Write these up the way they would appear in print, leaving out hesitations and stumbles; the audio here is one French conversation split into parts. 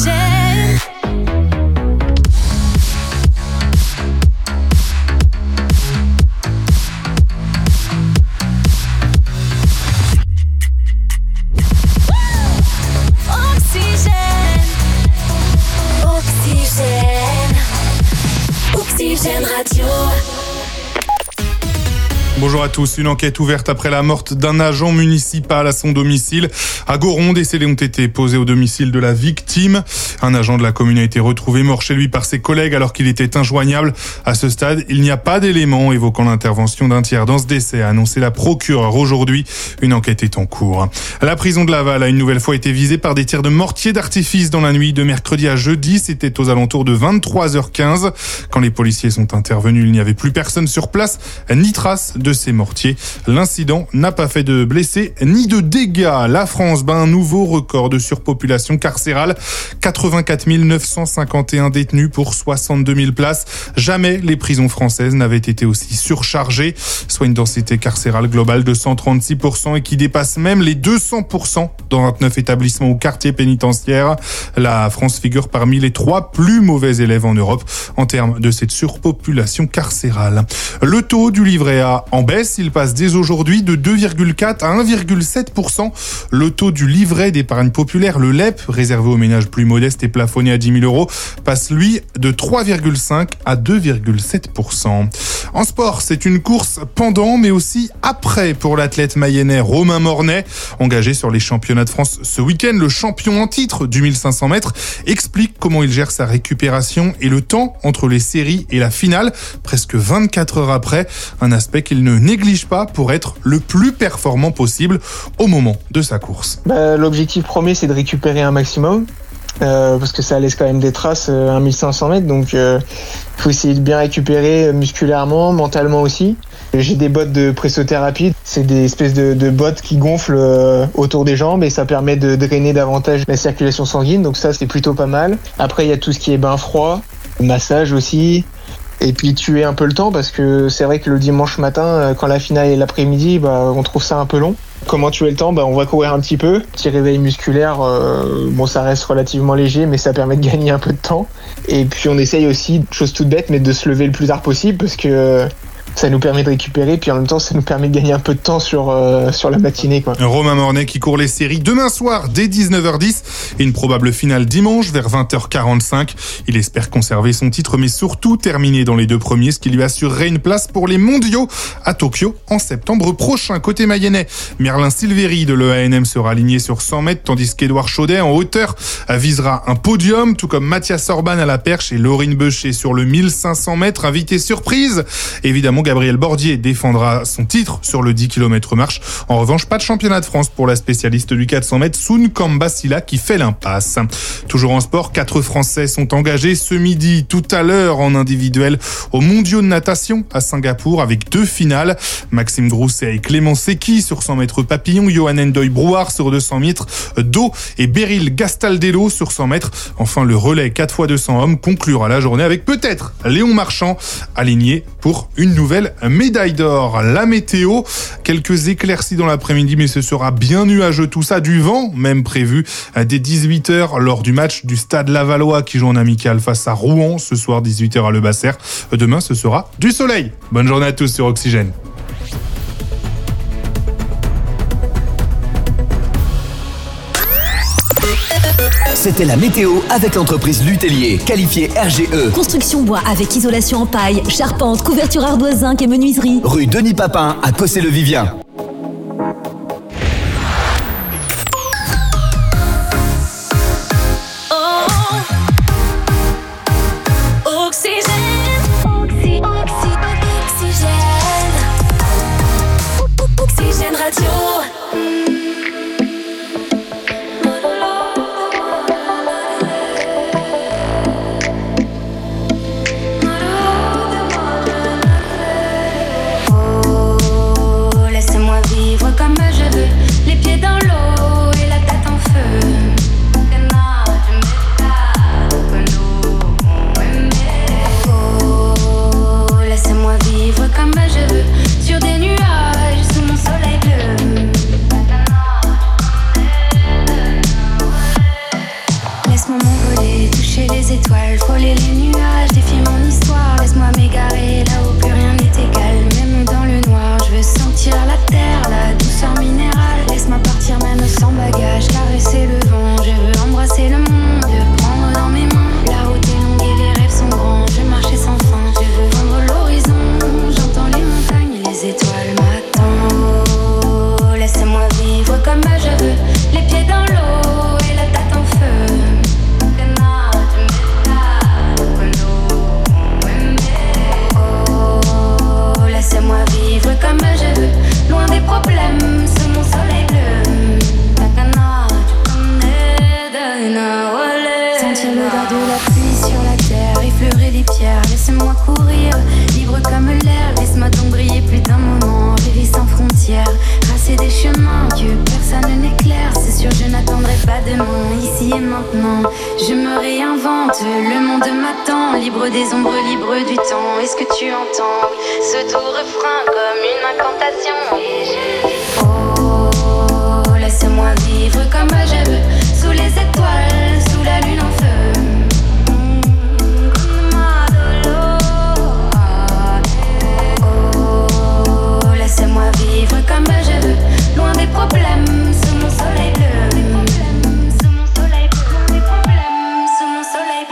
Oxygène. Oxygène Radio. Bonjour à tous. Une enquête ouverte après la mort d'un agent municipal à son domicile. À Goron, des scellés ont été posés au domicile de la victime. Un agent de la commune a été retrouvé mort chez lui par ses collègues alors qu'il était injoignable. À ce stade, il n'y a pas d'éléments évoquant l'intervention d'un tiers dans ce décès, a annoncé la procureure aujourd'hui. Une enquête est en cours. La prison de Laval a une nouvelle fois été visée par des tirs de mortier d'artifice dans la nuit de mercredi à jeudi. C'était aux alentours de 23h15. Quand les policiers sont intervenus, il n'y avait plus personne sur place, ni trace de ces mortiers. L'incident n'a pas fait de blessés ni de dégâts. La France bat un nouveau record de surpopulation carcérale. 84 951 détenus pour 62 000 places. Jamais les prisons françaises n'avaient été aussi surchargées, soit une densité carcérale globale de 136% et qui dépasse même les 200% dans 29 établissements ou quartiers pénitentiaires. La France figure parmi les 3 plus mauvais élèves en Europe en termes de cette surpopulation carcérale. Le taux du livret A en baisse, il passe dès aujourd'hui de 2,4 à 1,7%. Le taux du livret d'épargne populaire, le LEP, réservé aux ménages plus modestes et plafonné à 10 000 €, passe lui de 3,5 à 2,7%. En sport, c'est une course pendant mais aussi après pour l'athlète mayennais Romain Mornet. Engagé sur les championnats de France ce week-end, le champion en titre du 1500 mètres explique comment il gère sa récupération et le temps entre les séries et la finale, presque 24 heures après, un aspect qu'il ne néglige pas pour être le plus performant possible au moment de sa course. L'objectif premier, c'est de récupérer un maximum. Parce que ça laisse quand même des traces à 1500 mètres, donc faut essayer de bien récupérer musculairement, mentalement aussi. J'ai des bottes de pressothérapie, c'est des espèces de bottes qui gonflent autour des jambes et ça permet de drainer davantage la circulation sanguine, donc ça c'est plutôt pas mal. Après il y a tout ce qui est bain froid, massage aussi. Et puis tuer un peu le temps parce que c'est vrai que le dimanche matin, quand la finale est l'après-midi, on trouve ça un peu long. Comment tuer le temps ? On va courir un petit peu. Petit réveil musculaire, ça reste relativement léger, mais ça permet de gagner un peu de temps. Et puis on essaye aussi, chose toute bête, mais de se lever le plus tard possible parce que ça nous permet de récupérer, puis en même temps, ça nous permet de gagner un peu de temps sur la matinée, quoi. Romain Mornet qui court les séries demain soir dès 19h10 et une probable finale dimanche vers 20h45. Il espère conserver son titre, mais surtout terminer dans les 2 premiers, ce qui lui assurerait une place pour les mondiaux à Tokyo en septembre prochain. Côté mayennais, Merlin Silveri de l'EANM sera aligné sur 100 mètres, tandis qu'Édouard Chaudet en hauteur visera un podium, tout comme Mathias Orban à la perche et Laurine Beuchet sur le 1500 mètres. Invité surprise, évidemment, Gabriel Bordier défendra son titre sur le 10 km marche. En revanche, pas de championnat de France pour la spécialiste du 400 mètres, Soun Kambasila, qui fait l'impasse. Toujours en sport, 4 Français sont engagés ce midi, tout à l'heure, en individuel aux mondiaux de natation à Singapour avec 2 finales. Maxime Grousset et Clément Secchi sur 100 mètres papillon, Johan Endoy-Brouard sur 200 mètres dos et Beryl Gastaldello sur 100 mètres. Enfin, le relais 4x200 hommes conclura la journée avec peut-être Léon Marchand aligné pour une nouvelle médaille d'or. La météo, quelques éclaircies dans l'après-midi, mais ce sera bien nuageux tout ça, du vent même prévu dès 18h lors du match du Stade Lavallois qui joue en amical face à Rouen ce soir 18h à Le Basser. Demain ce sera du soleil. Bonne journée à tous sur Oxygène. C'était la météo avec l'entreprise Lutellier, qualifiée RGE. Construction bois avec isolation en paille, charpente, couverture ardoise, zinc et menuiserie. Rue Denis Papin à Cossé-le-Vivien. Oxygène Radio. Laisse-moi m'envoler. chercher les étoiles, frôler les nuages, défier mon histoire. Laisse-moi m'égarer là où plus rien n'est égal. Même dans le noir, je veux sentir la terre, la douceur minérale. Laisse-moi partir même sans bagage, caresser le vent. Je veux embrasser le monde, le prendre dans mes mains. La route est longue et les rêves sont grands. Je veux marcher sans fin, je veux vendre l'horizon. J'entends les montagnes et les étoiles m'attendent. Oh, laisse-moi vivre comme je veux, les pieds dans l'eau et la tête en feu. Oh, laisse-moi vivre comme je veux, loin des problèmes, sous mon soleil bleu. Sentir l'odeur de la pluie sur la terre, effleurer les pierres, laisse-moi courir, libre comme l'air. Laisse-moi donc briller plus d'un moment, rêver sans frontières, tracer des chemins que personne n'éclaire. C'est sûr je n'attendrai pas demain, ici et maintenant. Je me réinvente, le monde m'attend, libre des ombres, libre du temps. Est-ce que tu entends ce doux refrain comme une incantation? Et je dis oh, laisse-moi vivre comme je veux, sous les étoiles, sous la lune en feu. Oh, laisse-moi vivre comme je veux, loin des problèmes, sous mon soleil bleu. Sous mon soleil bleu, des problèmes, sous mon soleil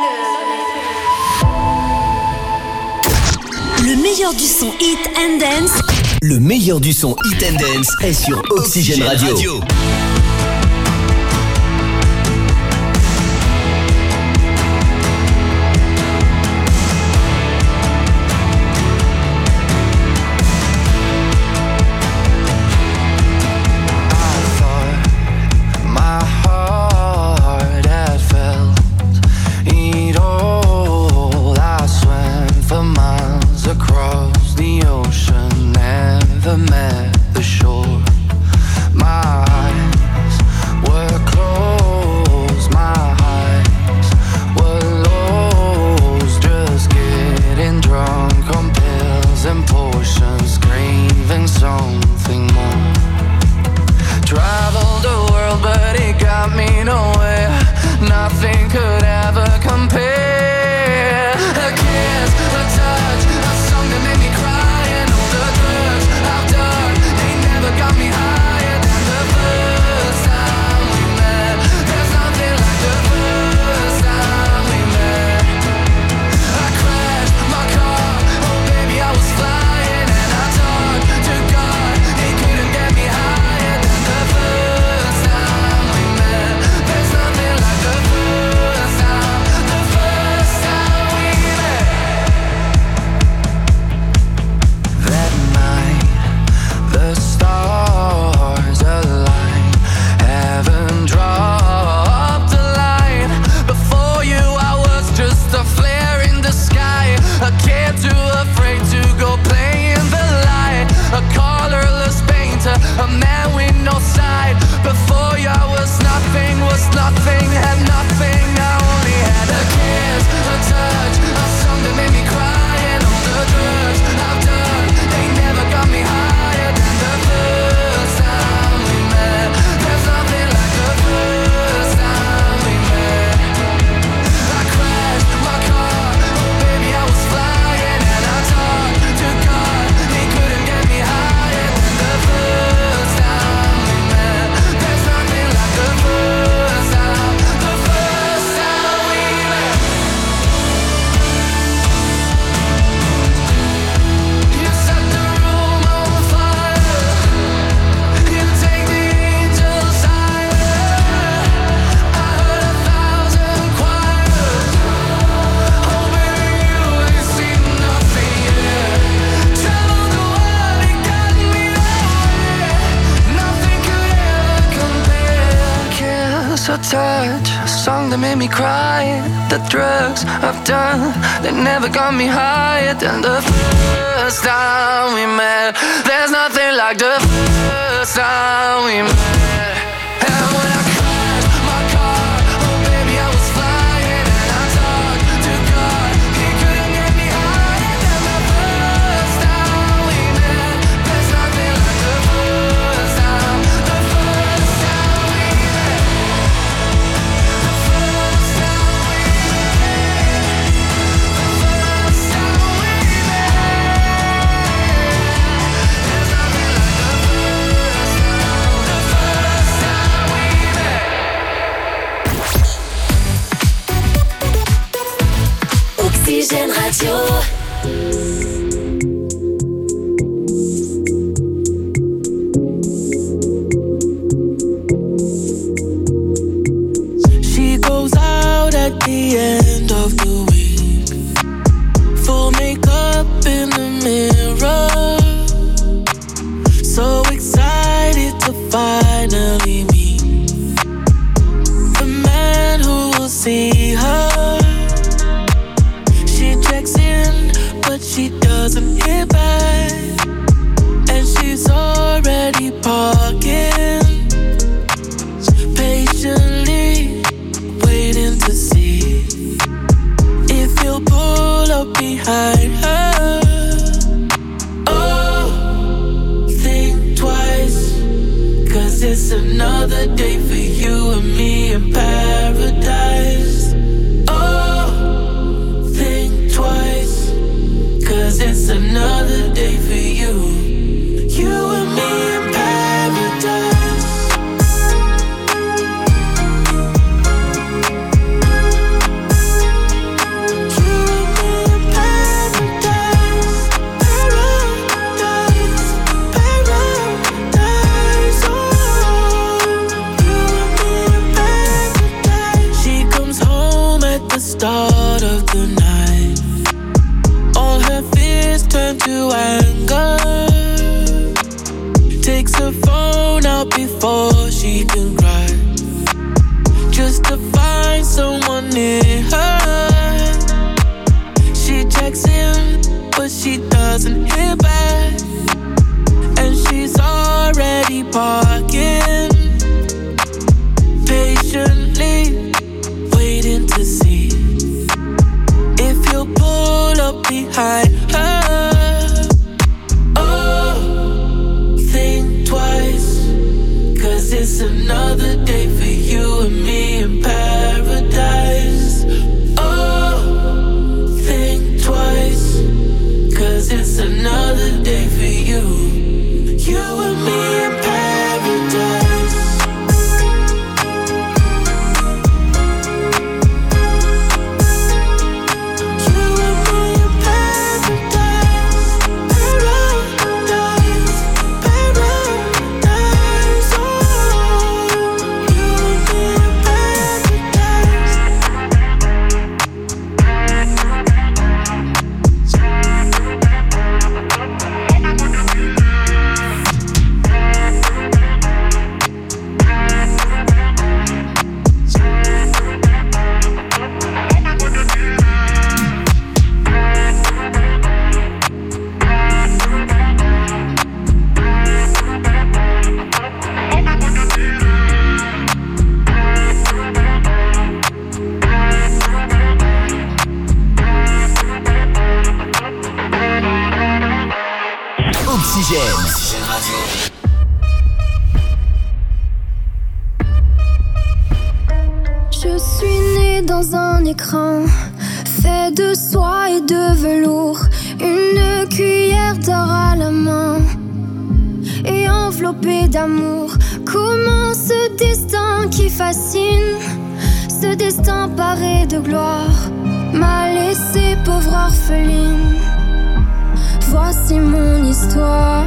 bleu. Le meilleur du son Hit and Dance. Le meilleur du son Hit and Dance est sur Oxygène Radio. touch, a song that made me cry. The drugs I've done, they never got me higher than the first time we met. There's nothing like the first time we met. And when I crashed my car, oh baby I was flying, and I talked to God, he couldn't get me higher than the first time we met. There's nothing like the first time we met. The first time we met. Oxygène Radio. She goes out at the end of the week, full makeup in the mirror, so excited to finally meet the man who will see her. She checks in, but she doesn't hear back, and she's already parking, patiently waiting to see if he'll pull up behind her. Oh, think twice, 'cause it's another day for you and me in paradise. Oh, think twice, 'cause it's another day for you and me in paradise. Start of the night, all her fears turn to anger. Takes her phone out before she can cry, just to find someone near her. She checks in, but she doesn't hear back, and she's already parking, patiently waiting to see if he'll pull up behind her. Oh, think twice, 'cause it's another day for you and me in paradise. Oh, think twice, 'cause it's another day for you and me in paradise. Je suis née dans un écran fait de soie et de velours, une cuillère d'or à la main et enveloppée d'amour. Comment ce destin qui fascine, ce destin paré de gloire, m'a laissée pauvre orpheline. Voici mon histoire.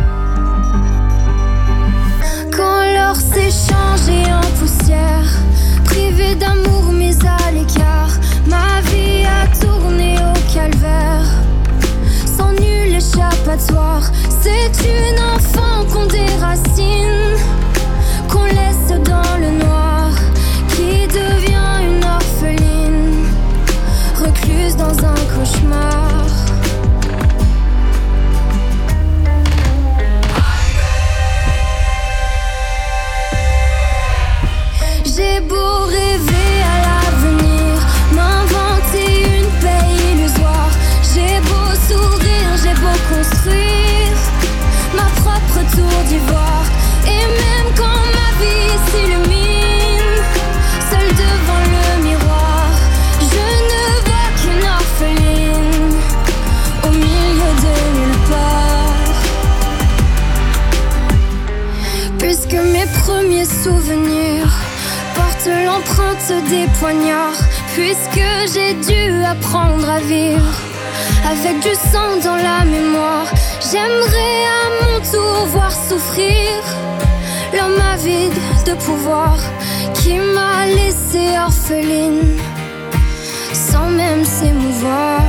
Quand l'or s'est changé en poussière, privée d'amour mise à l'écart, ma vie a tourné au calvaire, sans nul échappatoire. C'est une enfant qu'on déracine, qu'on laisse dans le noir, qui devient une orpheline, recluse dans un cauchemar. J'ai beau rêver à l'avenir, puisque j'ai dû apprendre à vivre avec du sang dans la mémoire. J'aimerais à mon tour voir souffrir l'homme avide de pouvoir qui m'a laissée orpheline sans même s'émouvoir.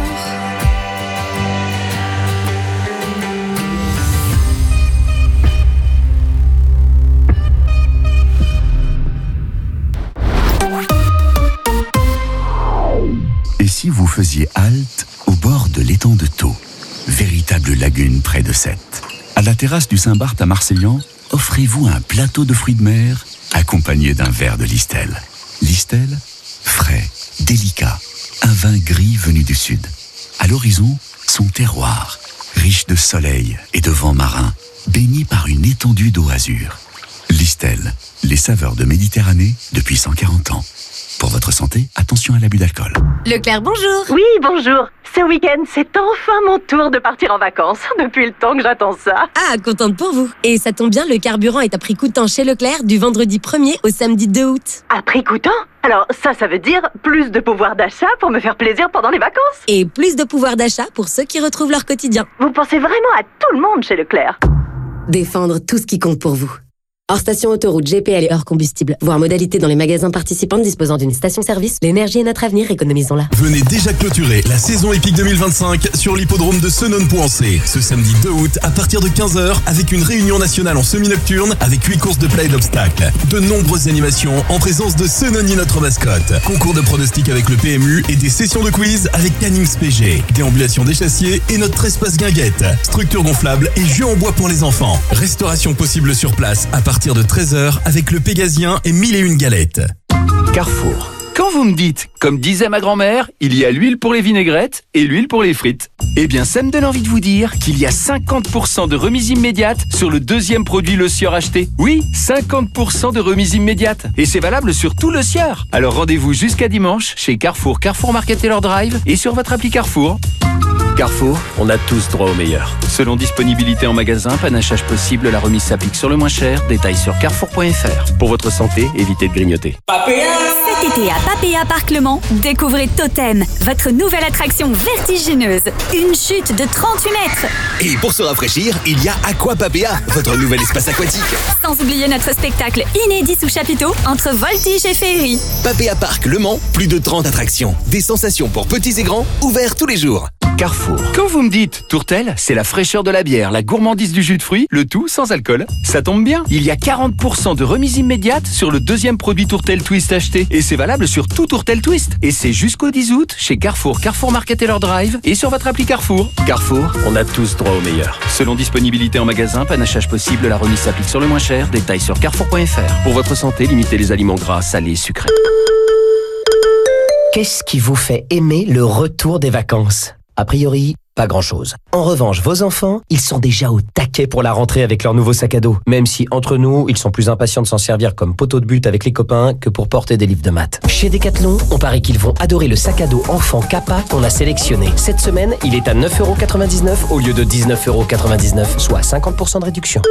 Et si vous faisiez halte au bord de l'étang de Thau, véritable lagune près de Sète. À la terrasse du Saint-Barth à Marseillan, offrez-vous un plateau de fruits de mer accompagné d'un verre de Listel. Listel, frais, délicat, un vin gris venu du sud. À l'horizon, son terroir, riche de soleil et de vent marin, baigné par une étendue d'eau azur. Listel, les saveurs de Méditerranée depuis 140 ans. Pour votre santé, attention à l'abus d'alcool. Leclerc, bonjour. Oui, bonjour. Ce week-end, c'est enfin mon tour de partir en vacances. Depuis le temps que j'attends ça. Ah, contente pour vous. Et ça tombe bien, le carburant est à prix coûtant chez Leclerc du vendredi 1er au samedi 2 août. À prix coûtant ? Alors ça veut dire plus de pouvoir d'achat pour me faire plaisir pendant les vacances. Et plus de pouvoir d'achat pour ceux qui retrouvent leur quotidien. Vous pensez vraiment à tout le monde chez Leclerc ? Défendre tout ce qui compte pour vous. Hors station autoroute, GPL et hors combustible. Voir modalité dans les magasins participants disposant d'une station-service. L'énergie est notre avenir, économisons-la. Venez déjà clôturer la saison épique 2025 sur l'hippodrome de Senones-Pouancé. Ce samedi 2 août à partir de 15h avec une réunion nationale en semi-nocturne avec 8 courses de plat et d'obstacles. De nombreuses animations en présence de Senoni, notre mascotte. Concours de pronostics avec le PMU et des sessions de quiz avec Cannings PG. Déambulation des chassiers et notre espace guinguette. Structure gonflable et jeux en bois pour les enfants. Restauration possible sur place à partir de 13h avec le Pégasien et 1001 galettes. Carrefour. Quand vous me dites, comme disait ma grand-mère, il y a l'huile pour les vinaigrettes et l'huile pour les frites. Eh bien, ça me donne envie de vous dire qu'il y a 50% de remise immédiate sur le deuxième produit Le Sieur acheté. Oui, 50% de remise immédiate. Et c'est valable sur tout Le Sieur. Alors rendez-vous jusqu'à dimanche chez Carrefour, Carrefour Market Taylor Drive et sur votre appli Carrefour. Carrefour, on a tous droit au meilleur. Selon disponibilité en magasin, panachage possible, la remise s'applique sur le moins cher. Détails sur carrefour.fr. Pour votre santé, évitez de grignoter. Cet été à Papéa Parc Le Mans, découvrez Totem, votre nouvelle attraction vertigineuse. Une chute de 38 mètres. Et pour se rafraîchir, il y a Aqua Papéa, votre nouvel espace aquatique. Sans oublier notre spectacle inédit sous chapiteau entre voltige et féerie. Papéa Parc Le Mans, plus de 30 attractions. Des sensations pour petits et grands, ouverts tous les jours. Carrefour. Quand vous me dites tourtelle, c'est la fraîcheur de la bière, la gourmandise du jus de fruits, le tout sans alcool. Ça tombe bien, il y a 40% de remise immédiate sur le deuxième produit tourtelle twist acheté. Et c'est valable sur tout tourtelle twist. Et c'est jusqu'au 10 août chez Carrefour, Carrefour Market Taylor Drive et sur votre appli Carrefour. Carrefour, on a tous droit au meilleur. Selon disponibilité en magasin, panachage possible, la remise s'applique sur le moins cher. Détails sur carrefour.fr. Pour votre santé, limitez les aliments gras, salés, sucrés. Qu'est-ce qui vous fait aimer le retour des vacances ? A priori, pas grand-chose. En revanche, vos enfants, ils sont déjà au taquet pour la rentrée avec leur nouveau sac à dos. Même si, entre nous, ils sont plus impatients de s'en servir comme poteau de but avec les copains que pour porter des livres de maths. Chez Decathlon, on parie qu'ils vont adorer le sac à dos enfant Kappa qu'on a sélectionné. Cette semaine, il est à 9,99€ au lieu de 19,99€, soit 50% de réduction.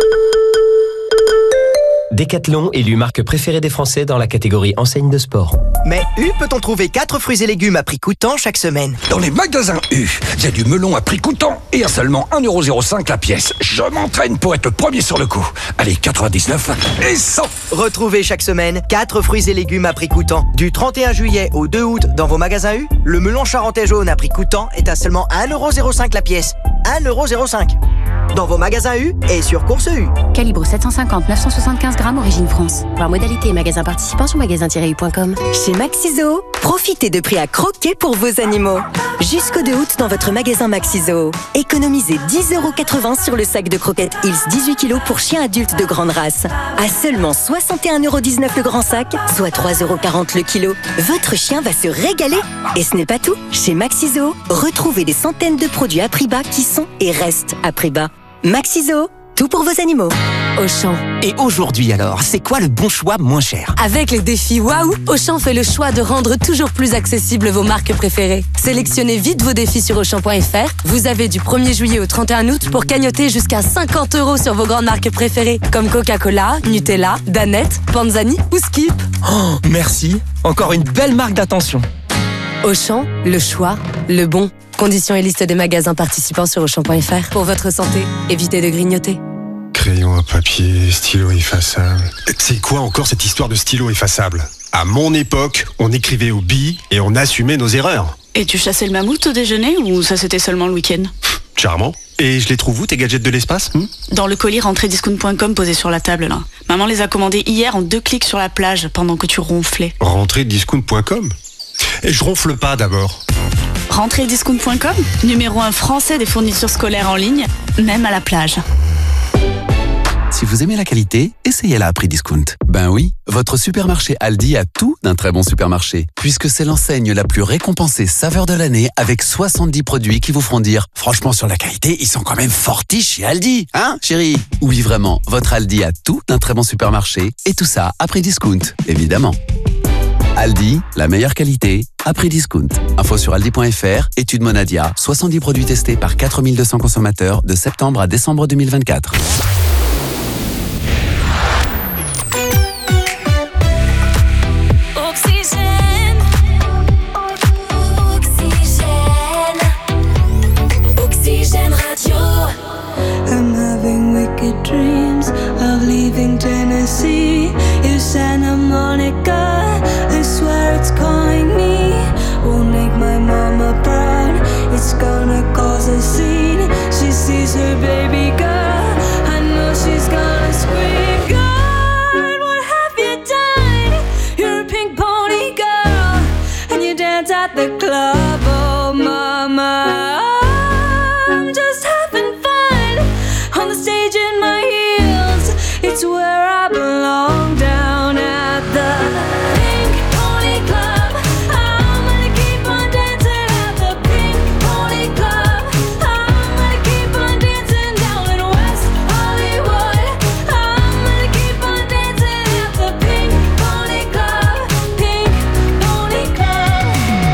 Decathlon, élu marque préférée des Français dans la catégorie enseigne de sport. Mais U peut-on trouver 4 fruits et légumes à prix coûtant chaque semaine? Dans les magasins U, il y a du melon à prix coûtant et à seulement 1,05€ la pièce. Je m'entraîne pour être le premier sur le coup. Allez, 99 et 100. Retrouvez chaque semaine 4 fruits et légumes à prix coûtant. Du 31 juillet au 2 août dans vos magasins U, le melon charentais jaune à prix coûtant est à seulement 1,05€ la pièce. 1,05€. Dans vos magasins U et sur Course U. Calibre 750, 975 grammes, origine France. Voir modalité et magasin participant sur magasin-u.com. Chez Maxiso, profitez de prix à croquer pour vos animaux. Jusqu'au 2 août dans votre magasin Maxiso. Économisez 10,80€ sur le sac de croquettes Hills 18 kg pour chiens adultes de grande race. À seulement 61,19€ le grand sac, soit 3,40€ le kilo. Votre chien va se régaler. Et ce n'est pas tout. Chez Maxiso, retrouvez des centaines de produits à prix bas qui sont et restent à prix bas. Maxiso, tout pour vos animaux. Auchan. Et aujourd'hui alors, c'est quoi le bon choix moins cher? Avec le défi Waouh, Auchan fait le choix de rendre toujours plus accessibles vos marques préférées. Sélectionnez vite vos défis sur Auchan.fr. Vous avez du 1er juillet au 31 août pour cagnotter jusqu'à 50€ sur vos grandes marques préférées, comme Coca-Cola, Nutella, Danette, Panzani ou Skip. Oh, merci. Encore une belle marque d'attention. Auchan, le choix, le bon. Conditions et liste des magasins participants sur Auchan.fr. Pour votre santé, évitez de grignoter. Crayon à papier, stylo effaçable. C'est quoi encore cette histoire de stylo effaçable ? À mon époque, on écrivait aux billes et on assumait nos erreurs. Et tu chassais le mammouth au déjeuner ou ça c'était seulement le week-end ? Charmant. Et je les trouve où, tes gadgets de l'espace ? Dans le colis rentrée-discount.com posé sur la table là. Maman les a commandés hier en 2 clics sur la plage pendant que tu ronflais. Rentrée-discount.com ? Et je ronfle pas d'abord. Rentrée-discount.com, numéro 1 français des fournitures scolaires en ligne, même à la plage. Si vous aimez la qualité, essayez-la à prix discount. Ben oui, votre supermarché Aldi a tout d'un très bon supermarché, puisque c'est l'enseigne la plus récompensée saveur de l'année avec 70 produits qui vous feront dire « Franchement, sur la qualité, ils sont quand même fortis chez Aldi, hein, chérie ?» Oui, vraiment, votre Aldi a tout d'un très bon supermarché, et tout ça à prix discount, évidemment. Aldi, la meilleure qualité, à prix discount. Info sur aldi.fr, étude Monadia, 70 produits testés par 4200 consommateurs de septembre à décembre 2024. I'm having wicked dreams of leaving Tennessee. You Santa Monica, I swear it's calling me. Won't make my mama proud, it's gonna cause a scene. She sees her baby girl, I know she's gonna scream. God, what have you done? You're a pink pony girl, and you dance at the club, oh mama. It's where I belong, down at the Pink Pony Club. I'm gonna keep on dancing at the Pink Pony Club. I'm gonna keep on dancing down in West Hollywood. I'm gonna keep on dancing at the Pink Pony Club. Pink Pony Club.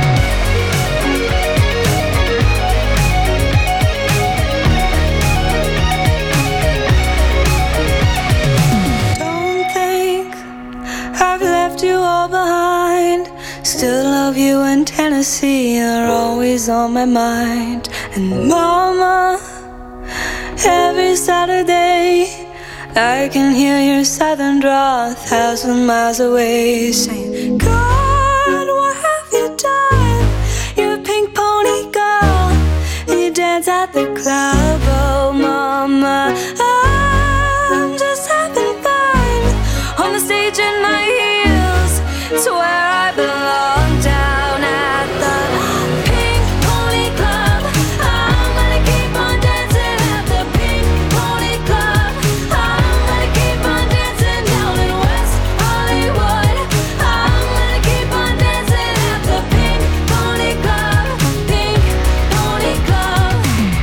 I've left you all behind. Still love you in Tennessee. You're always on my mind. And mama, every Saturday I can hear your southern drawl 1,000 miles away, saying, God, what have you done? You're a pink pony girl, and you dance at the club, oh mama. I'm just having fun on the stage in my heels. It's where I belong, down at the Pink Pony Club. I'm gonna keep on dancing at the Pink Pony Club. I'm gonna keep on dancing down in West Hollywood. I'm gonna keep on dancing at the Pink Pony Club. Pink Pony Club.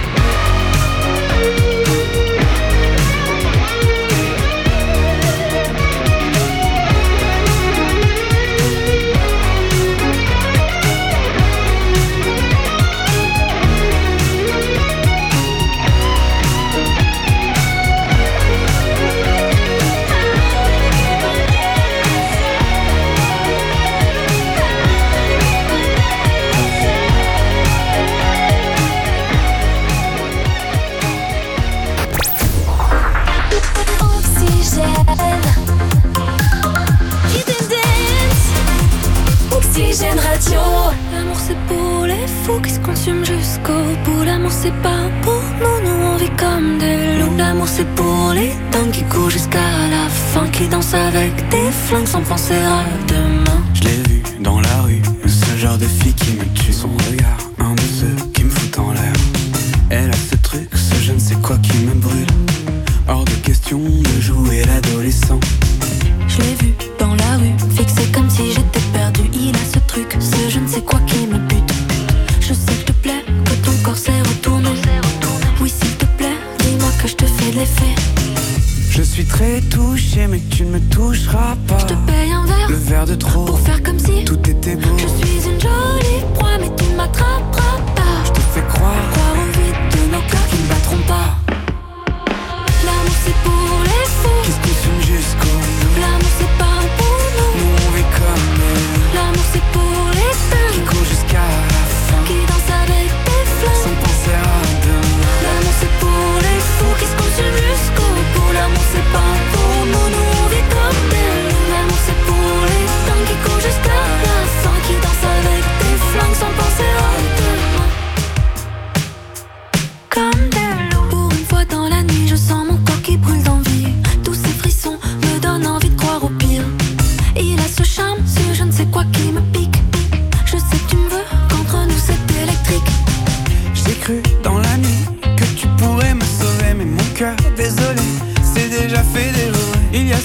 Oxygène Radio. L'amour c'est pour les fous qui se consument jusqu'au bout. L'amour c'est pas pour nous, nous on vit comme des loups. L'amour c'est pour les dingues qui courent jusqu'à la fin, qui dansent avec des flingues sans penser à demain. Je l'ai vu dans la rue, ce genre de fille qui me tue. Son regard, un de ceux qui me foutent en l'air. Elle a ce truc, ce je ne sais quoi qui me brûle. Hors de question de jouer l'adolescent. Je l'ai vu dans la rue, fixé comme si j'étais perdu. Il a ce truc, ce je ne sais quoi qui me bute. Je sais que te plaît, que ton corps s'est retourné. Oui s'il te plaît, dis-moi que je te fais de l'effet. Je suis très touché mais tu ne me toucheras pas. Je te paye un verre, le verre de trop, pour faire comme si tout était beau. Je suis une jolie proie mais tu ne m'attraperas pas. Je te fais croire au vide de nos cœurs qui ne battront pas. L'amour c'est pour les fous qui se consument jusqu'au bout. L'amour c'est pas pour nous, nous on vit comme eux. L'amour c'est pour les dingues qui courent jusqu'à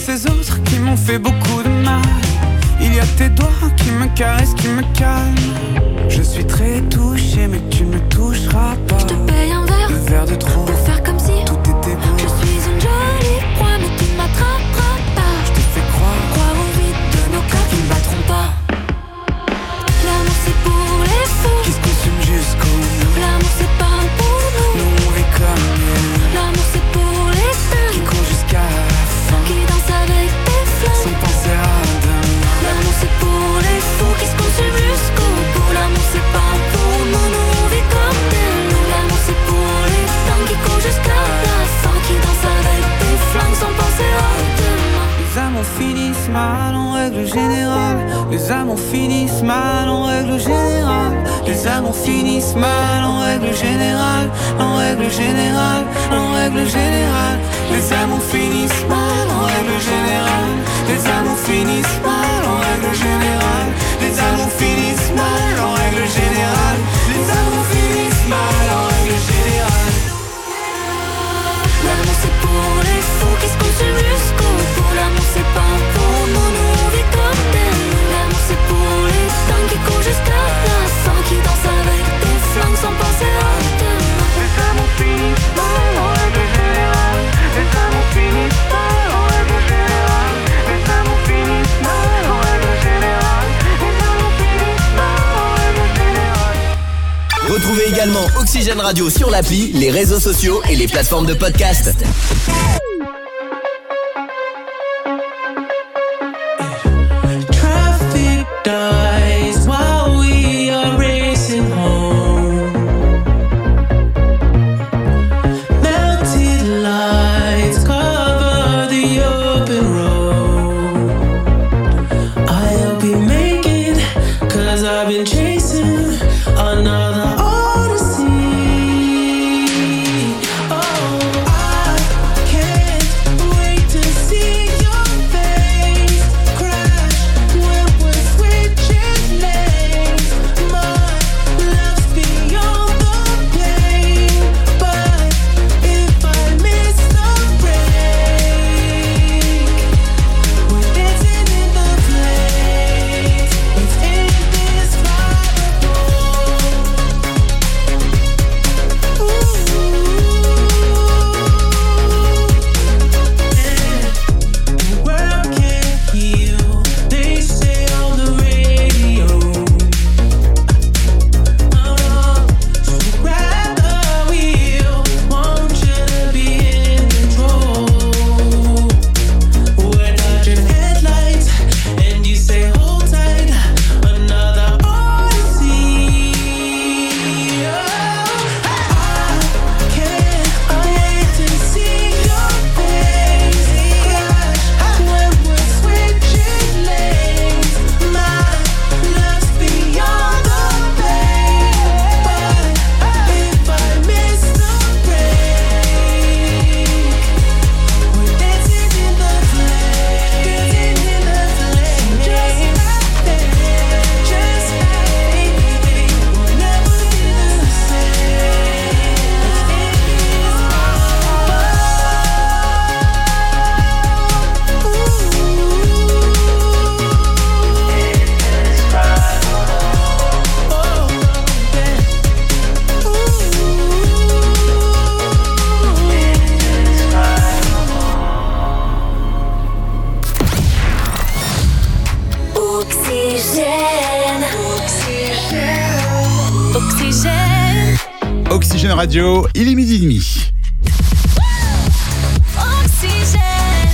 ces autres qui m'ont fait beaucoup de mal. Il y a tes doigts qui me caressent, qui me calment. Je suis très touché, mais tu ne me toucheras pas. Je te paye un verre de trop pour faire comme si tout était beau. Je suis une jolie proie, mais tu ne m'attraperas pas. Je te fais croire au vide de nos cœurs qui ne battront pas. L'amour c'est pour les fous qui se consument jusqu'au bout. L'amour c'est pas pour nous. Nous on vit comme nous. L'amour c'est pour les dingues qui courent jusqu'à la fin, qui dansent avec des flammes sans penser à demain. L'amour c'est pour les fous qui se consument jusqu'au bout. L'amour c'est pas pour nous, nous on vit comme des loups. L'amour c'est pour les dingues qui courent jusqu'à la fin, qui dansent avec des flammes sans penser à demain. Les amours finissent mal en règle générale. Les amours finissent mal en règle générale. Les amours finissent mal en règle générale. En règle générale, en règle générale. Les amours finissent mal en règle générale. Les amours finissent mal en règle générale. Les amours finissent mal en règle générale. Les amours finissent mal en règle générale. L'amour c'est pour les fous qui se consument jusqu'au bout. L'amour c'est pas pour nous, nous on vit comme des loups. L'amour c'est pour les dingues qui courent jusqu'à la fin, qui dansent avec des flammes sans penser à demain. Les amours finissent mal en règle générale. Les amours finissent mal en règle générale. Les amours finissent mal en règle générale. Les amours finissent mal en règle générale. Retrouvez également Oxygène Radio sur l'appli, les réseaux sociaux et les plateformes de podcast. Traffic dies while we are racing home. Melted lights cover the open road. I'll be making, 'cause I've been chasing another odyssey. Oh, I can't wait to see your face crash when we're switching lanes. My love's beyond the pain, but if I miss the break, we're dancing in the place. It's indescribable. The world can't heal, they say on the radio. So grab the wheel, want you to be in control. We're dodging headlights, and you say hold tight, another odyssey. I can't wait to see your face crash when we're switching lanes. My love's beyond the pain, but if I miss the break, we're dancing in the flame, just like we'll never be the same. Oxygène. Oxygène. Oxygène Radio, il est 12h30. Oxygène.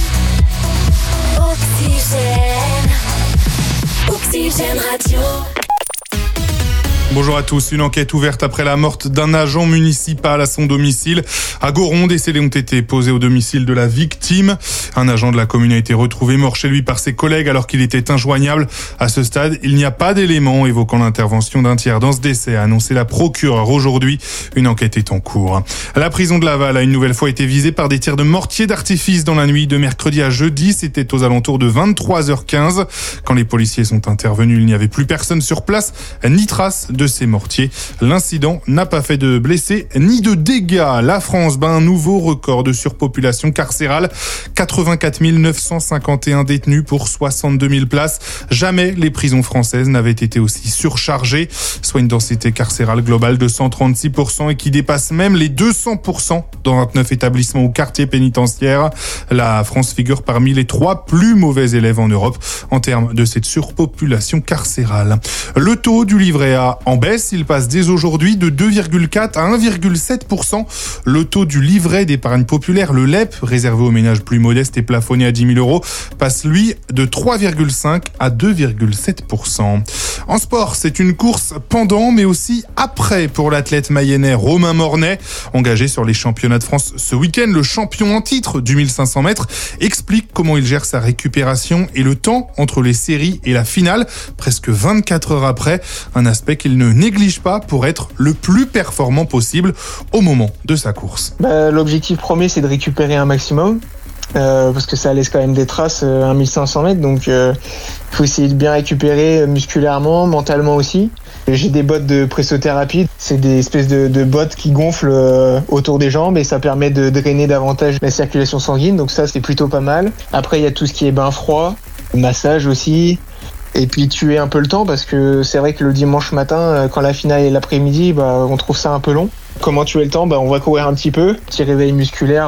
Oxygène. Oxygène Radio. Bonjour à tous. Une enquête ouverte après la mort d'un agent municipal à son domicile. À Goron, des scellés ont été posés au domicile de la victime. Un agent de la commune a été retrouvé mort chez lui par ses collègues alors qu'il était injoignable. À ce stade, il n'y a pas d'éléments évoquant l'intervention d'un tiers dans ce décès, a annoncé la procureure aujourd'hui. Une enquête est en cours. La prison de Laval a une nouvelle fois été visée par des tirs de mortier d'artifice dans la nuit de mercredi à jeudi. C'était aux alentours de 23h15. Quand les policiers sont intervenus, il n'y avait plus personne sur place, ni trace de de ces mortiers. L'incident n'a pas fait de blessés ni de dégâts. La France bat un nouveau record de surpopulation carcérale. 84 951 détenus pour 62 000 places. Jamais les prisons françaises n'avaient été aussi surchargées, soit une densité carcérale globale de 136% et qui dépasse même les 200% dans 29 établissements ou quartiers pénitentiaires. La France figure parmi les 3 plus mauvais élèves en Europe en termes de cette surpopulation carcérale. Le taux du livret A en baisse, il passe dès aujourd'hui de 2,4 à 1,7%. Le taux du livret d'épargne populaire, le LEP, réservé aux ménages plus modestes et plafonné à 10 000 €, passe lui de 3,5 à 2,7%. En sport, c'est une course pendant mais aussi après pour l'athlète mayennais Romain Mornet. Engagé sur les championnats de France ce week-end, le champion en titre du 1500 mètres explique comment il gère sa récupération et le temps entre les séries et la finale, presque 24 heures après, un aspect qu'il ne néglige pas pour être le plus performant possible au moment de sa course. L'objectif premier, c'est de récupérer un maximum. Parce que ça laisse quand même des traces, 1500 mètres, donc il faut essayer de bien récupérer musculairement, mentalement aussi. J'ai des bottes de pressothérapie, c'est des espèces de bottes qui gonflent autour des jambes et ça permet de drainer davantage la circulation sanguine, donc ça c'est plutôt pas mal. Après il y a tout ce qui est bain froid, massage aussi, et puis tuer un peu le temps parce que c'est vrai que le dimanche matin, quand la finale est l'après-midi, on trouve ça un peu long. Comment tuer le temps ? On va courir un petit peu. Petit réveil musculaire,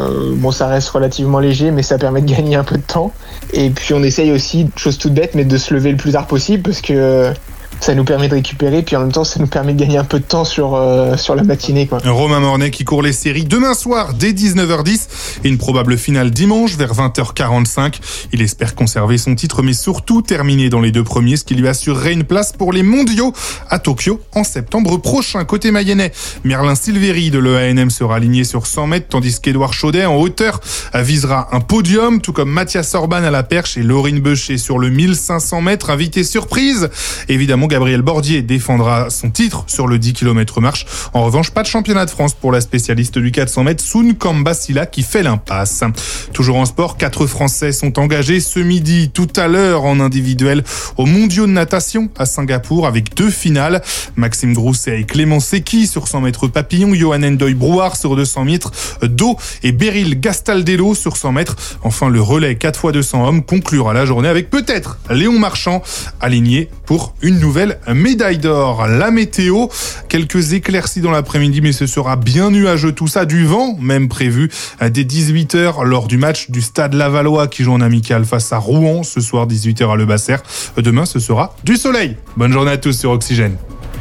ça reste relativement léger, mais ça permet de gagner un peu de temps. Et puis on essaye aussi, chose toute bête, mais de se lever le plus tard possible parce que ça nous permet de récupérer, puis en même temps ça nous permet de gagner un peu de temps sur la matinée, quoi. Romain Mornet qui court les séries demain soir dès 19h10 et une probable finale dimanche vers 20h45. Il espère conserver son titre mais surtout terminer dans les 2 premiers, ce qui lui assurerait une place pour les mondiaux à Tokyo en septembre prochain. Côté mayennais, Merlin Silveri de l'EANM sera aligné sur 100 mètres tandis qu'Édouard Chaudet en hauteur visera un podium, tout comme Mathias Orban à la perche et Laurine Beuchet sur le 1500 mètres. Invité surprise, évidemment Gabriel Bordier défendra son titre sur le 10 km marche. En revanche, pas de championnat de France pour la spécialiste du 400 mètres Soun Kambasila qui fait l'impasse. Toujours en sport, 4 Français sont engagés ce midi, tout à l'heure en individuel aux mondiaux de natation à Singapour avec 2 finales. Maxime Grousset et Clément Secchi sur 100 mètres papillon, Johan Ndoye-Brouard sur 200 mètres dos et Beryl Gastaldello sur 100 mètres. Enfin, le relais 4x200 hommes conclura la journée avec peut-être Léon Marchand aligné pour une nouvelle médaille d'or. La météo, quelques éclaircies dans l'après-midi, mais ce sera bien nuageux tout ça, du vent même prévu dès 18h lors du match du Stade Lavallois qui joue en amical face à Rouen ce soir 18h à Le Basser. Demain ce sera du soleil. Bonne journée à tous sur Oxygène.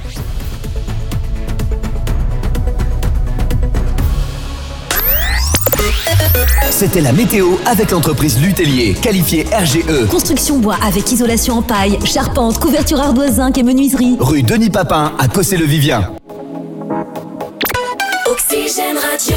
C'était la météo avec l'entreprise Lutellier, qualifiée RGE. Construction bois avec isolation en paille, charpente, couverture ardoise zinc et menuiserie. Rue Denis Papin à Cossé-le-Vivien. Oxygène Radio.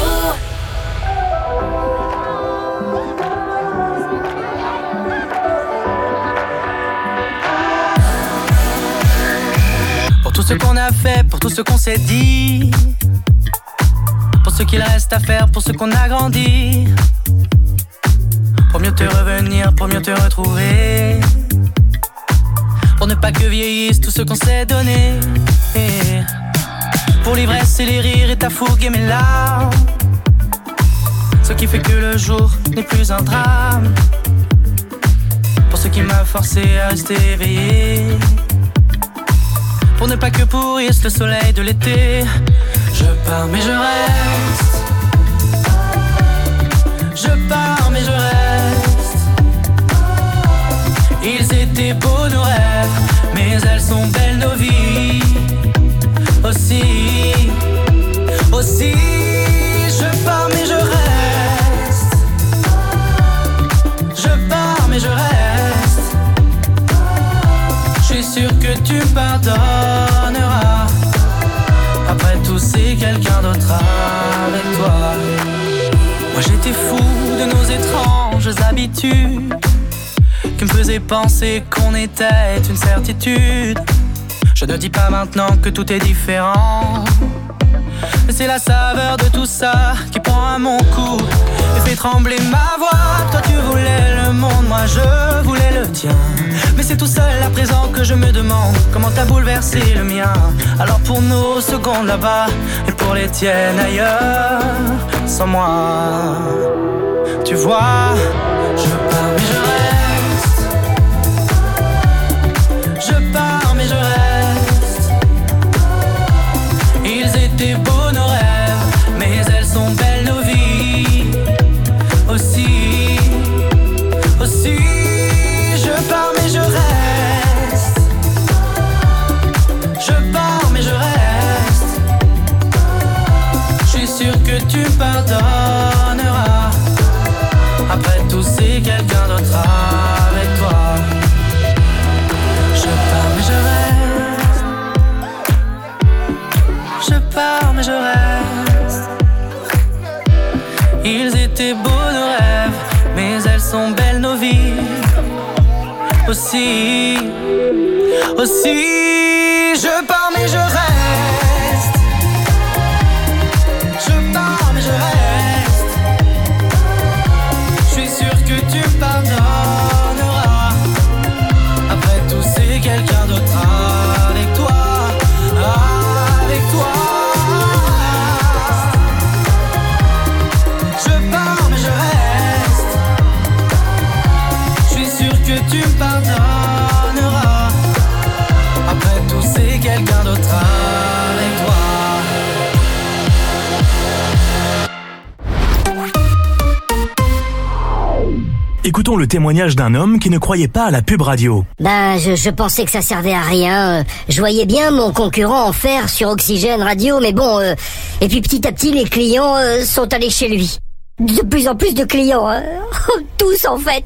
Pour tout ce qu'on a fait, pour tout ce qu'on s'est dit, pour ce qu'il reste à faire, pour ce qu'on a grandi, pour mieux te revenir, pour mieux te retrouver, pour ne pas que vieillisse tout ce qu'on s'est donné, pour l'ivresse et les rires et ta fougue et mes larmes, ce qui fait que le jour n'est plus un drame, pour ce qui m'a forcé à rester éveillé, pour ne pas que pourrisse le soleil de l'été. Je pars mais je reste, je pars mais je reste. Ils étaient beaux nos rêves, mais elles sont belles nos vies. Aussi, je pars mais je reste, je pars mais je reste. Je suis sûr que tu pardonneras. Après tout c'est quelqu'un d'autre avec toi. Moi j'étais fou de nos étranges habitudes qui me faisaient penser qu'on était une certitude. Je ne dis pas maintenant que tout est différent, mais c'est la saveur de tout ça qui prend à mon cou. et fait trembler ma voix. Toi tu voulais le monde, moi je voulais le tien. Mais c'est tout seul à présent que je me demande comment t'as bouleversé le mien. Alors pour nos secondes là-bas et pour les tiennes ailleurs, sans moi, tu vois, je pars mais je reste. Je pars mais je reste. Ils étaient beaux nos rêves, mais elles sont belles nos vies aussi, aussi. Je pars mais je reste. Je pars mais je reste. Je suis sûr que tu me pardonneras. Après tout c'est quelqu'un d'autre avec toi. Je pars mais je reste. Je pars mais je reste. Ils étaient beaux nos rêves, mais elles sont belles nos vies aussi, aussi. Je pars mais je reste. Je pars mais je reste. Je suis sûr que tu me pardonneras. Après tout c'est quelqu'un d'autre avec toi, avec toi. Je pars mais je reste. Je suis sûr que tu me pardonneras. Après tout c'est quelqu'un d'autre avec toi. Écoutons le témoignage d'un homme qui ne croyait pas à la pub radio. Je pensais que ça servait à rien. Je voyais bien mon concurrent en faire sur Oxygène Radio, mais bon... Et puis petit à petit, les clients sont allés chez lui. De plus en plus de clients, hein. Tous en fait.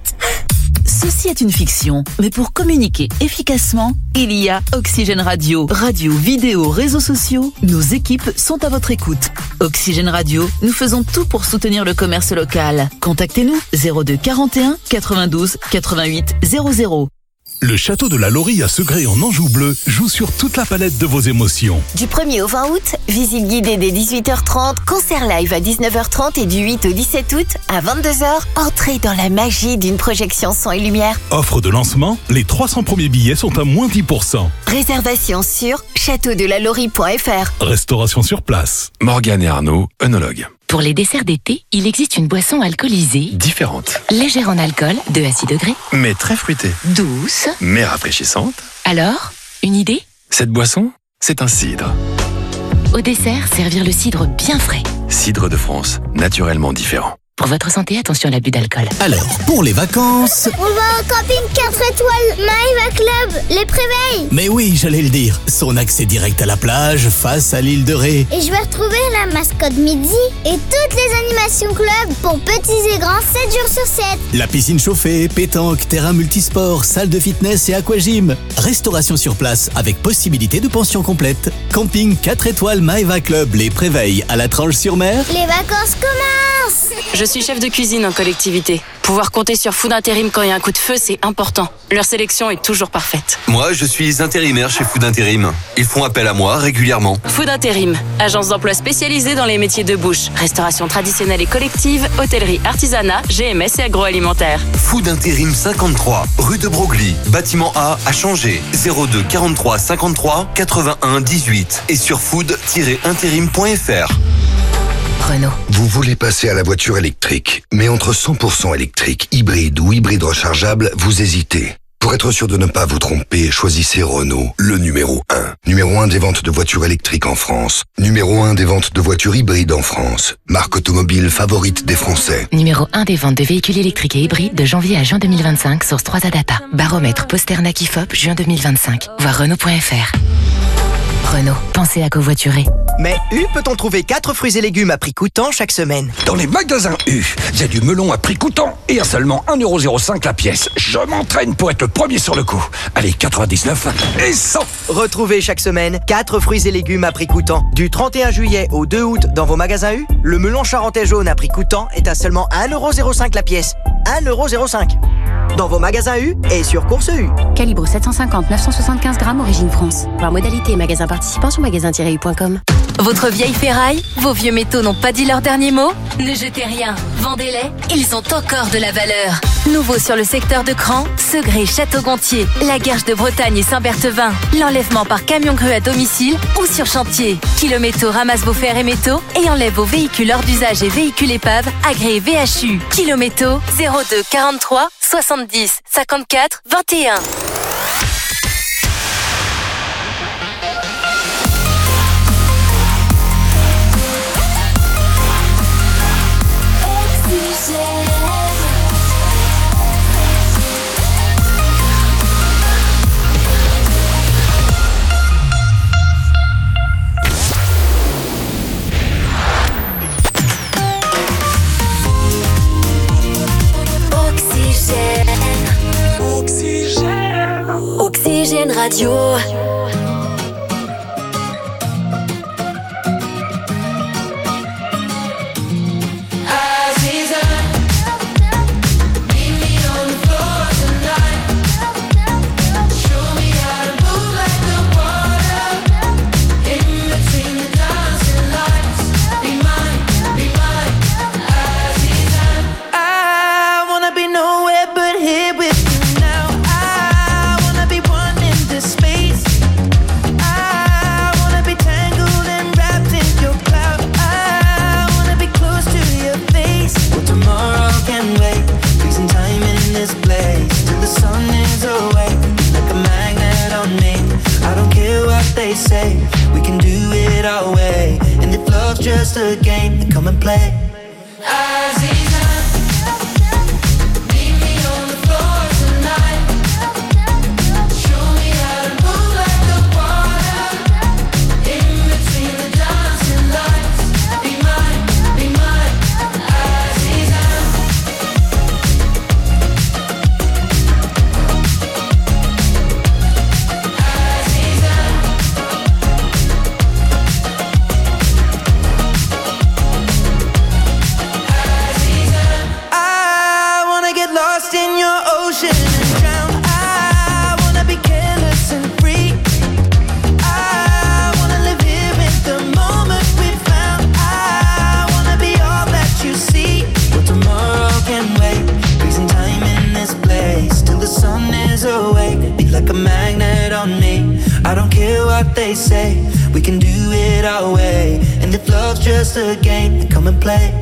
Ceci est une fiction, mais pour communiquer efficacement, il y a Oxygène Radio. Radio, vidéo, réseaux sociaux, nos équipes sont à votre écoute. Oxygène Radio, nous faisons tout pour soutenir le commerce local. Contactez-nous 02 41 92 88 00. Le château de la Laurie à Segré en Anjou bleu joue sur toute la palette de vos émotions. Du 1er au 20 août, visite guidée dès 18h30, concert live à 19h30 et du 8 au 17 août à 22h, entrez dans la magie d'une projection son et lumière. Offre de lancement, les 300 premiers billets sont à moins 10%. Réservation sur châteaudelalaurie.fr. Restauration sur place. Morgane et Arnaud, œnologues. Pour les desserts d'été, il existe une boisson alcoolisée. Différente. Légère en alcool, 2 à 6 degrés. Mais très fruitée. Douce. Mais rafraîchissante. Alors, une idée ? Cette boisson, c'est un cidre. Au dessert, servir le cidre bien frais. Cidre de France, naturellement différent. Pour votre santé, attention à l'abus d'alcool. Alors, pour les vacances... On va au camping 4 étoiles, Maeva Club, les Préveilles. Mais oui, j'allais le dire. Son accès direct à la plage, face à l'île de Ré. Et je vais retrouver la mascotte Midi et toutes les animations club pour petits et grands 7 jours sur 7. La piscine chauffée, pétanque, terrain multisport, salle de fitness et aquagym. Restauration sur place avec possibilité de pension complète. Camping 4 étoiles Maeva Club, les Préveilles à la Tranche-sur-Mer. Les vacances commencent. Je suis chef de cuisine en collectivité. Pouvoir compter sur Food Intérim quand il y a un coup de feu, c'est important. Leur sélection est toujours parfaite. Moi, je suis intérimaire chez Food Intérim. Ils font appel à moi régulièrement. Food Intérim, agence d'emploi spécialisée dans les métiers de bouche, restauration traditionnelle et collective, hôtellerie, artisanat, GMS et agroalimentaire. Food Intérim 53, rue de Broglie, bâtiment A à Changé, 02 43 53 81 18 et sur food-intérim.fr. Renault. Vous voulez passer à la voiture électrique, mais entre 100% électrique, hybride ou hybride rechargeable, vous hésitez. Pour être sûr de ne pas vous tromper, choisissez Renault, le numéro 1. Numéro 1 des ventes de voitures électriques en France. Numéro 1 des ventes de voitures hybrides en France. Marque automobile favorite des Français. Numéro 1 des ventes de véhicules électriques et hybrides de janvier à juin 2025, source 3A Data. Baromètre Posternak IFOP, juin 2025. Voir Renault.fr. Renault, pensez à covoiturer. Mais U peut-on trouver 4 fruits et légumes à prix coûtant chaque semaine? Dans les magasins U, il y a du melon à prix coûtant et à seulement 1,05€ la pièce. Je m'entraîne pour être le premier sur le coup. Allez, 99 et 100. Retrouvez chaque semaine 4 fruits et légumes à prix coûtant. Du 31 juillet au 2 août dans vos magasins U, le melon charentais jaune à prix coûtant est à seulement 1,05€ la pièce. 1,05€. Dans vos magasins U et sur Course U. Calibre 750, 975 grammes, origine France. Voir modalité et magasin participant sur magasin-u.com. Votre vieille ferraille, vos vieux métaux n'ont pas dit leur dernier mot? Ne jetez rien, vendez-les, ils ont encore de la valeur. Nouveau sur le secteur de Cran, Segré, Château-Gontier, la Guerche de Bretagne et Saint-Berthevin. L'enlèvement par camion grue à domicile ou sur chantier. Kilométaux ramasse vos fers et métaux et enlève vos véhicules hors d'usage et véhicules épaves agréés VHU. Kilométaux 02 43 70 54 21. Oxygène Radio. Just a game, then come and play. They say we can do it our way, and if love's just a game, then come and play.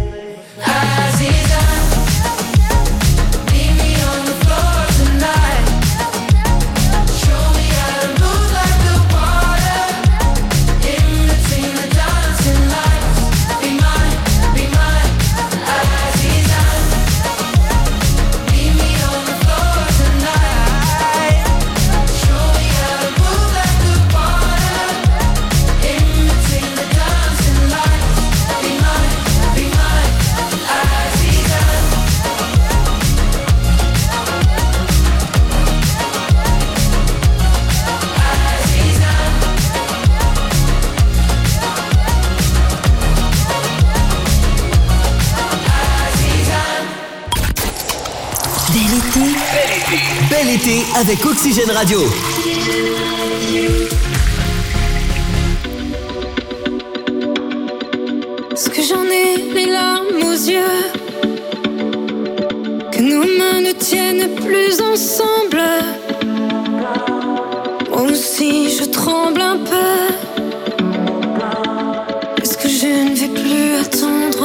Bel été avec Oxygène Radio. Est-ce que j'en ai les larmes aux yeux, que nos mains ne tiennent plus ensemble? Moi aussi je tremble un peu. Est-ce que je ne vais plus attendre?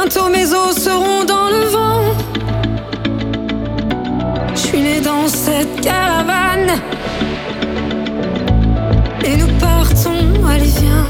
Bientôt mes os seront dans le vent. Je suis né dans cette caravane. Et nous partons, allez viens.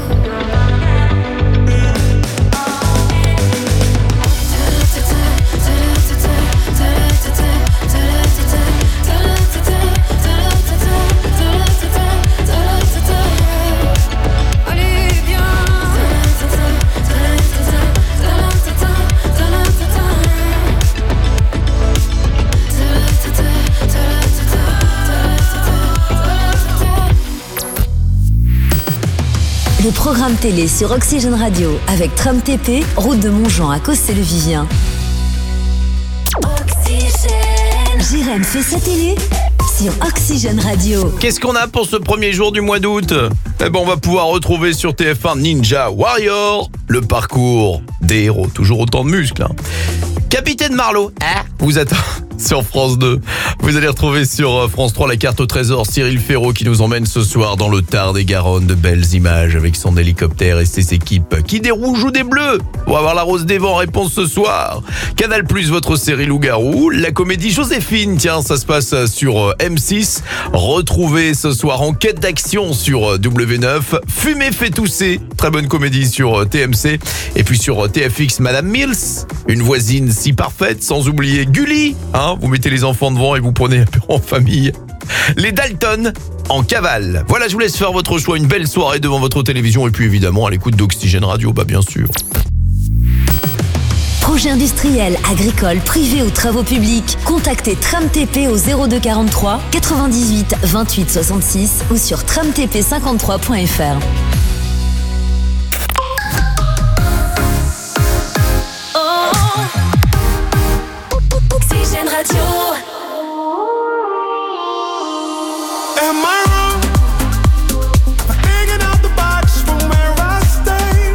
Le programme télé sur Oxygène Radio avec Tram TP, route de Montjean à Cossé-le-Vivien. Jérém fait sa télé sur Oxygène Radio. Qu'est-ce qu'on a pour ce premier jour du mois d'août ? Eh ben, on va pouvoir retrouver sur TF1 Ninja Warrior, le parcours des héros. Toujours autant de muscles, hein. Capitaine Marlowe, vous attend sur France 2. Vous allez retrouver sur France 3 la carte au trésor. Cyril Ferraud qui nous emmène ce soir dans le Tarn-et-Garonne. De belles images avec son hélicoptère et ses équipes. Qui des rouges ou des bleus ? On va avoir la Rose des Vents, réponse ce soir. Canal+, votre série Loup-garou. La comédie Joséphine, tiens, ça se passe sur M6. Retrouvez ce soir Enquête d'action sur W9. Fumer fait tousser, très bonne comédie sur TMC. Et puis sur TFX, Madame Mills, une voisine si parfaite, sans oublier Gulli, hein, vous mettez les enfants devant et vous prenez un peu en famille. Les Dalton en cavale. Voilà, je vous laisse faire votre choix. Une belle soirée devant votre télévision et puis évidemment à l'écoute d'Oxygène Radio, bien sûr. Projet industriel, agricole, privé ou travaux publics, contactez Tram TP au 02 43 98 28 66 ou sur tramtp53.fr. Oxygène Radio. Am I wrong for thinking out the box from where I stay?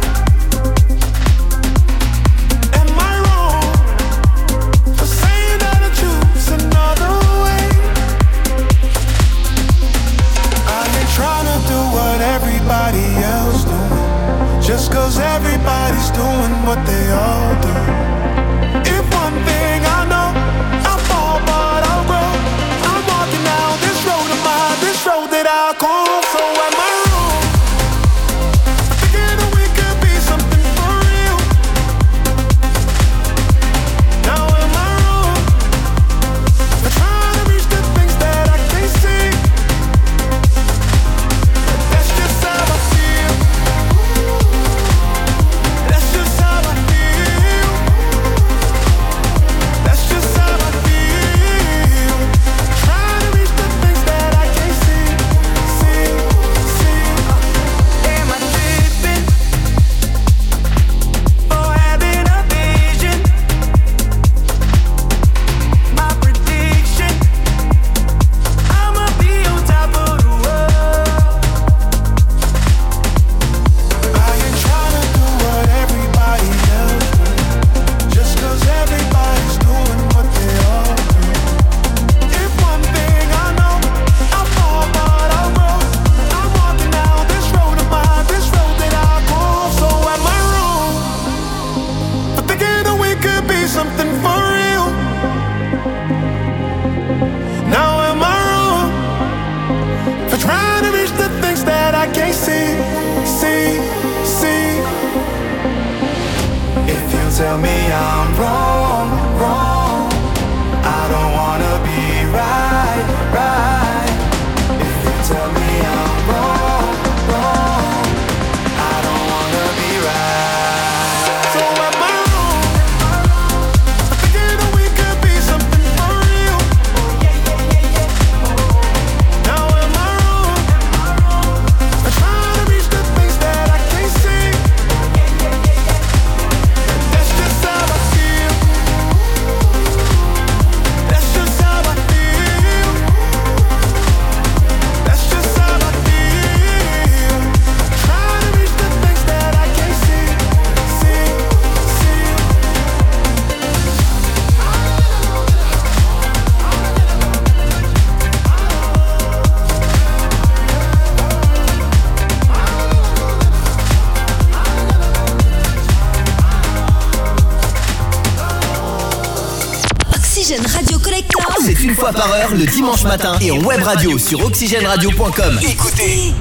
Am I wrong for saying that I choose another way? I ain't trying to do what everybody else doing, just 'cause everybody's doing what they all do. If one thing I know, I'll fall but I'll grow. I'm walking down this road of mine, this road that I call. So am I wrong? Thinking that we could be something for real. Now am I wrong for trying to reach the things that I can't see? That's just how I feel. That's just how I feel. That's just how I feel. Trying to reach the things that I can't see. Am I tripping for having a vision? My prediction, I'ma be on top of the world. I ain't trying to do what everybody else do, just 'cause everybody's doing what they all do. If one thing I know, I'll fall but I'll grow. I'm walking down this road of mine, this road that I call. So am I wrong for thinking that we could be something for real? Now am I wrong for trying to reach the things that I can't see? If you tell me I'm wrong, I don't wanna be right. If you tell me I'm wrong, I don't wanna be right. So am I wrong for thinking that we could be something for real? Now am I wrong for trying to reach the things that I can't see? That's just how I feel. Oxygène Radio Collector. C'est une fois par heure le dimanche matin et en web radio sur oxygèneradio.com. Écoutez.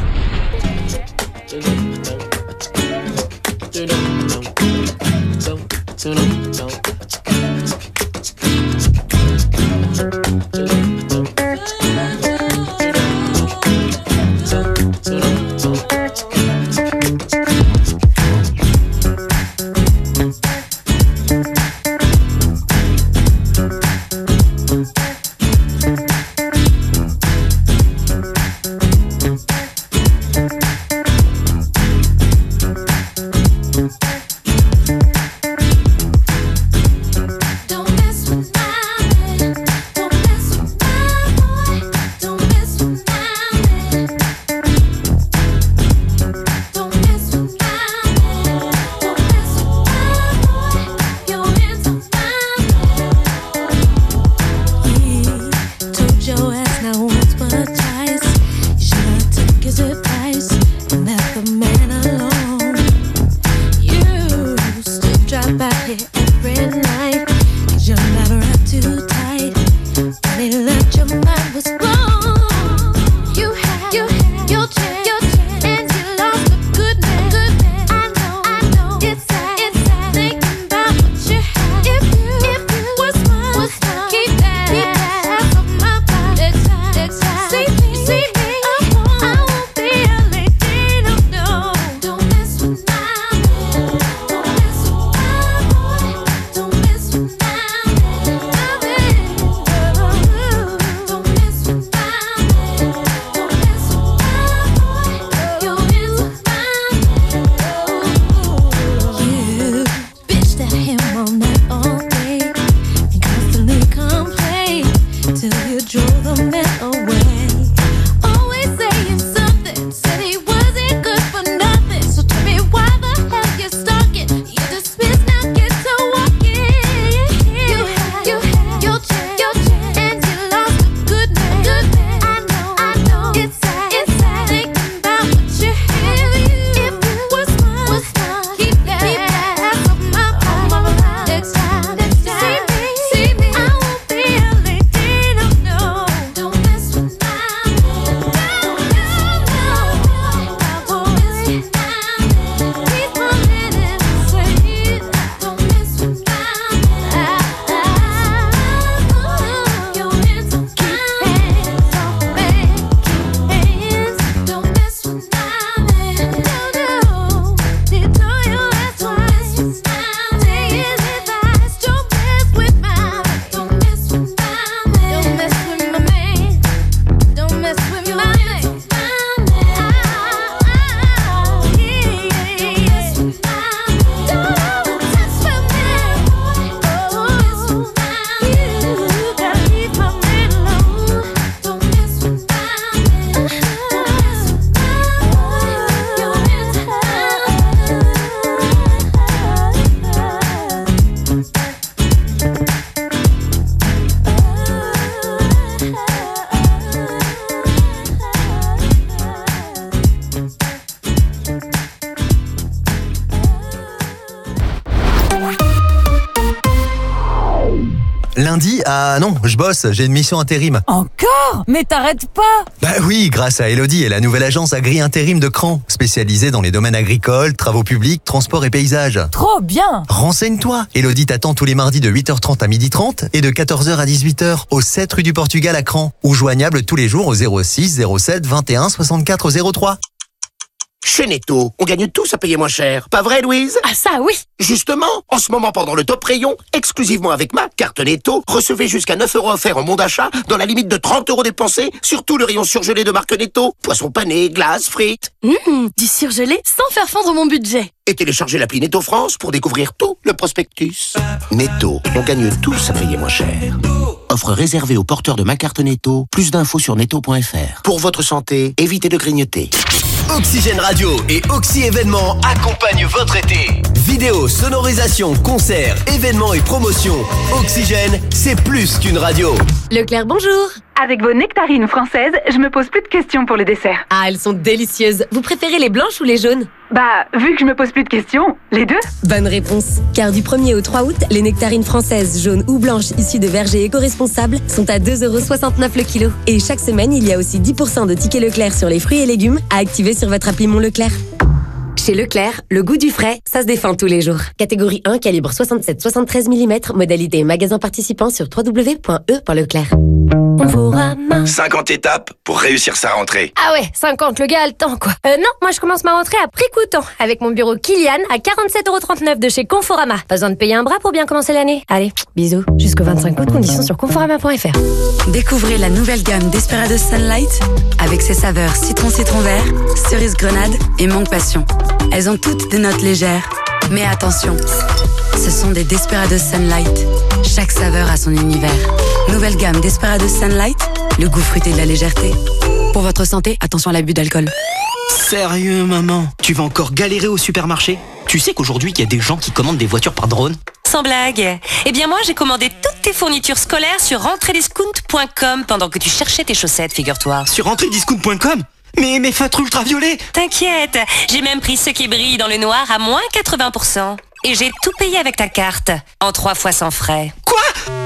Lundi, ah non, je bosse, j'ai une mission intérim. Encore? Mais t'arrêtes pas! Bah oui, grâce à Elodie et la nouvelle agence Agri Intérim de Cran, spécialisée dans les domaines agricoles, travaux publics, transport et paysages. Trop bien! Renseigne-toi, Elodie t'attend tous les mardis de 8h30 à 12h30 et de 14h à 18h au 7 rue du Portugal à Cran, ou joignable tous les jours au 06 07 21 64 03. Chez Netto, on gagne tous à payer moins cher. Pas vrai, Louise? Ah ça, oui. Justement, en ce moment, pendant le top rayon, exclusivement avec ma carte Netto, recevez jusqu'à 9 € offerts en bon d'achat dans la limite de 30 € dépensés sur tout le rayon surgelé de marque Netto. Poissons panés, glaces, frites. Du surgelé sans faire fondre mon budget. Et téléchargez l'appli Netto France pour découvrir tout le prospectus. Netto, on gagne tous à payer moins cher. Offre réservée aux porteurs de ma carte Netto. Plus d'infos sur netto.fr. Pour votre santé, évitez de grignoter. Oxygène Radio et Oxy Événements accompagnent votre été. Vidéo Vidéo, sonorisation, concerts, événements et promotions. Oxygène, c'est plus qu'une radio. Leclerc, bonjour. Avec vos nectarines françaises, je me pose plus de questions pour le dessert. Ah, elles sont délicieuses. Vous préférez les blanches ou les jaunes? Bah, vu que je me pose plus de questions, les deux. Bonne réponse. Car du 1er au 3 août, les nectarines françaises, jaunes ou blanches issues de vergers éco-responsables sont à 2,69€ le kilo. Et chaque semaine, il y a aussi 10% de tickets Leclerc sur les fruits et légumes à activer sur votre appli Mon Leclerc. Chez Leclerc, le goût du frais, ça se défend tous les jours. Catégorie 1, calibre 67-73 mm, modalité magasin participant sur www.e.leclerc. 50 étapes pour réussir sa rentrée. Ah ouais, 50, le gars a le temps quoi. Non, moi je commence ma rentrée à prix coûtant avec mon bureau Kilian à 47,39€ de chez Conforama. Pas besoin de payer un bras pour bien commencer l'année. Allez, bisous. Jusqu'au 25 août, conditions sur conforama.fr. Découvrez la nouvelle gamme Desperados Sunlight avec ses saveurs citron vert, cerise grenade et mangue passion. Elles ont toutes des notes légères. Mais attention, ce sont des Desperados Sunlight. Chaque saveur a son univers. Nouvelle gamme Desperados Sunlight, le goût fruité de la légèreté. Pour votre santé, attention à l'abus d'alcool. Sérieux, maman? Tu vas encore galérer au supermarché? Tu sais qu'aujourd'hui, il y a des gens qui commandent des voitures par drone? Sans blague. Eh bien moi, j'ai commandé toutes tes fournitures scolaires sur rentrediscount.com pendant que tu cherchais tes chaussettes, figure-toi. Sur rentrediscount.com? Mais mes feutres ultraviolets! T'inquiète, j'ai même pris ceux qui brillent dans le noir à moins 80%. Et j'ai tout payé avec ta carte, en 3 fois sans frais. Quoi?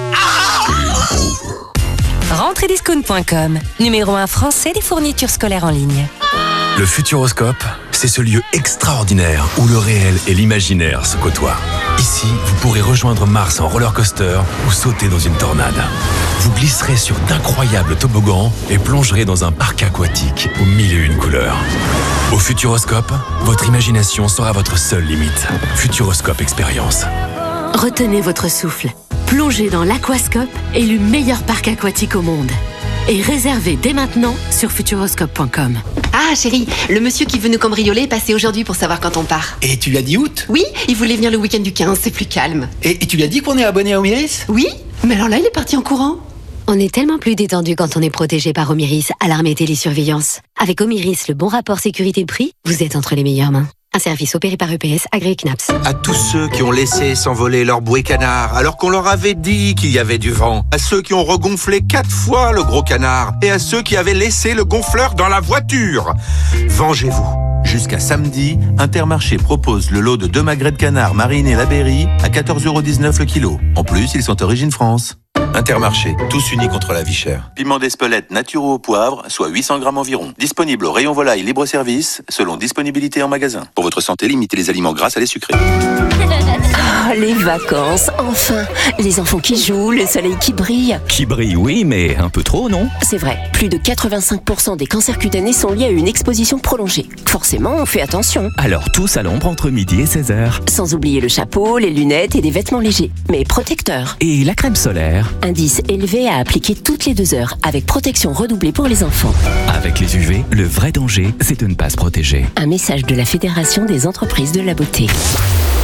Rentrediscount.com, numéro 1 français des fournitures scolaires en ligne. Le Futuroscope, c'est ce lieu extraordinaire où le réel et l'imaginaire se côtoient. Ici, vous pourrez rejoindre Mars en roller coaster ou sauter dans une tornade. Vous glisserez sur d'incroyables toboggans et plongerez dans un parc aquatique aux 1001 couleurs. Au Futuroscope, votre imagination sera votre seule limite. Futuroscope Expérience. Retenez votre souffle. Plongez dans l'Aquascope, élu meilleur parc aquatique au monde. Et réservez dès maintenant sur futuroscope.com. Ah chérie, le monsieur qui veut nous cambrioler est passé aujourd'hui pour savoir quand on part. Et tu lui as dit août? Oui, il voulait venir le week-end du 15, c'est plus calme. Et tu lui as dit qu'on est abonné à Omiris? Oui, mais alors là il est parti en courant. On est tellement plus détendu quand on est protégé par Omiris, alarme et télésurveillance. Avec Omiris, le bon rapport sécurité-prix, vous êtes entre les meilleures mains. Un service opéré par EPS, agréé CNAPS. À tous ceux qui ont laissé s'envoler leur bouée canard alors qu'on leur avait dit qu'il y avait du vent. À ceux qui ont regonflé 4 fois le gros canard. Et à ceux qui avaient laissé le gonfleur dans la voiture. Vengez-vous. Jusqu'à samedi, Intermarché propose le lot de 2 magrets de canard marinés La Berry à 14,19€ le kilo. En plus, ils sont origine France. Intermarché, tous unis contre la vie chère. Piment d'Espelette naturaux au poivre, soit 800 grammes environ. Disponible au rayon volaille libre-service, selon disponibilité en magasin. Pour votre santé, limitez les aliments gras à les sucrés. Oh, les vacances, enfin. Les enfants qui jouent, le soleil qui brille. Qui brille, oui, mais un peu trop, non? C'est vrai, plus de 85% des cancers cutanés sont liés à une exposition prolongée. Forcément, on fait attention. Alors tous à l'ombre entre midi et 16h. Sans oublier le chapeau, les lunettes et des vêtements légers, mais protecteurs. Et la crème solaire? Indice élevé à appliquer toutes les 2 heures, avec protection redoublée pour les enfants. Avec les UV, le vrai danger, c'est de ne pas se protéger. Un message de la Fédération des entreprises de la beauté.